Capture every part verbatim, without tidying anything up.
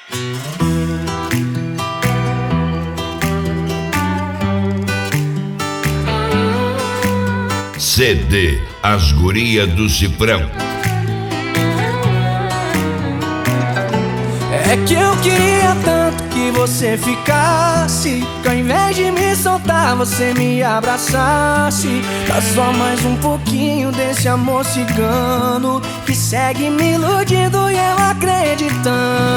C D As Guria do Cifrão. É que eu queria tanto que você ficasse, que ao invés de me soltar você me abraçasse. Dá só mais um pouquinho desse amor cigano que segue me iludindo e eu acreditando.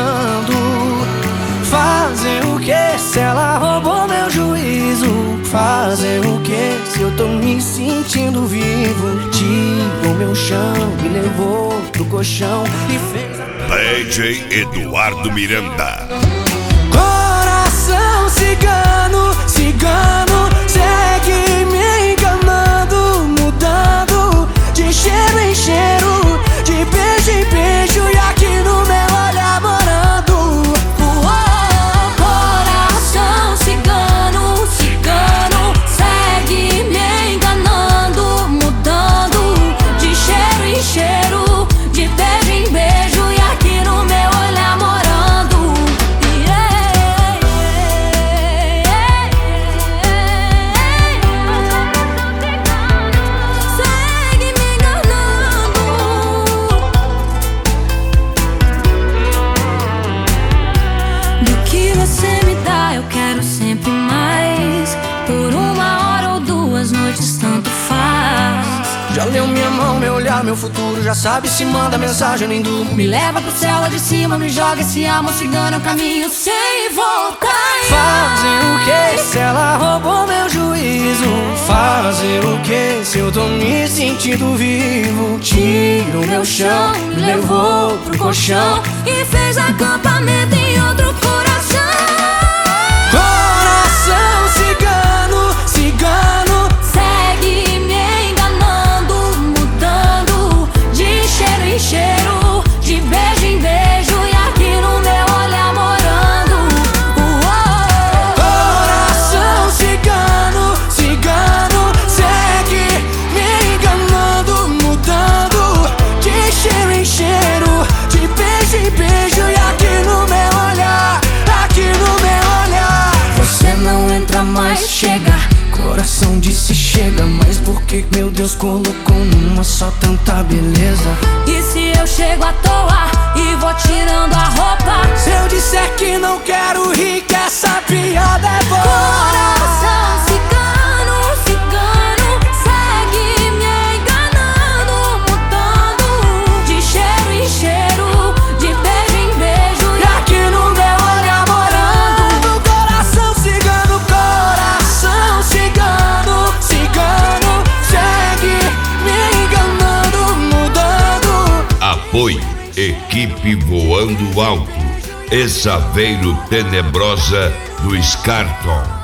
Fazer o que se ela roubou meu juízo? Fazer o que se eu tô me sentindo vivo? Tirou meu chão, me levou pro colchão e fez a... D J Eduardo Miranda. Coração cigano, cigano, segue me enganando, mudando de cheiro em cheiro, de beijo em beijo e aqui no meu olhar morando. Uou, coração cigano, cigano, segue me enganando, mudando de cheiro em cheiro, de beijo em beijo e aqui no meu olhar morando. Yeah, yeah, yeah. Segue me enganando. Do que você me dá eu quero sempre mais. Por uma hora ou duas noites tanto faz. Já leu minha mão, meu olhar, meu futuro. Já sabe se manda mensagem, eu nem durmo. Me leva pro céu lá de cima, me joga esse amor cigano, eu caminho sem voltar. Fazer o que se ela roubou meu juízo? Fazer o que se eu tô me sentindo vivo? Tirou meu chão, me levou pro colchão E fez acampamento em outro coração. Coração cigano, cigano, Segue me enganando, mudando de cheiro em cheiro, de beijo em beijo e aqui no meu olhar morando. Uou. coração cigano, cigano, segue me enganando, mudando de cheiro em cheiro, de beijo em beijo e aqui no meu olhar, aqui no meu olhar. Você não entra mais, chega. Coração disse chega, mas por que, meu Deus, colocou numa só tanta beleza? E se eu chego à toa e vou tirando a roupa? Se eu disser que não quero rir, que essa piada é boa. Coração cigano, cigano, segue me enganando, mudando de cheiro em cheiro, de beijo em beijo E aqui no meu olhar morando. Coração cigano, coração cigano, cigano, segue me enganando, mudando. Apoio Equipe Voando Alto. Essa Veiro Tenebrosa do Scarton.